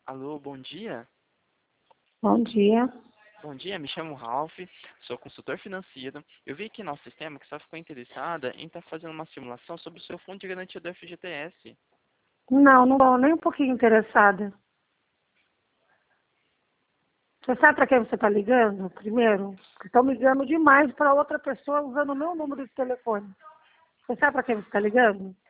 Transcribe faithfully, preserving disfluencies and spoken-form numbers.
Alô, bom dia. Bom dia. Bom dia, me chamo Ralph, sou consultor financeiro. Eu vi aqui no nosso sistema que você ficou interessada em estar fazendo uma simulação sobre o seu fundo de garantia do F G T S. Não, não estou nem um pouquinho interessada. Você sabe para quem você está ligando, primeiro? Estão ligando demais para outra pessoa usando o meu número de telefone. Você sabe para quem você está ligando?